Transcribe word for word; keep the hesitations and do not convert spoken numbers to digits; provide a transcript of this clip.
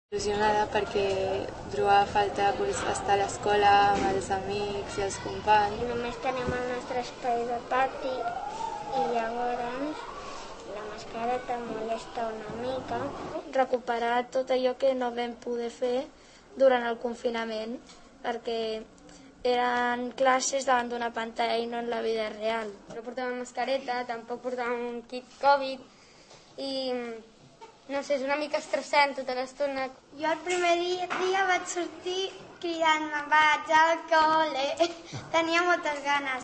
Il·lusionada perquè trobava a falta pues, estar a l'escola amb els amics i els companys. Només tenim el nostre espai de pati i llavors la mascareta molesta una mica. Recuperar tot allò que no vam poder fer durant el confinament, perquè eren classes davant d'una pantalla i no en la vida real. No portàvem mascareta, tampoc portàvem un kit Covid i no sé, és una mica estressant tota l'estona. Jo el primer dia, dia vaig sortir cridant-me, vaig al col·le. Tenia moltes ganes.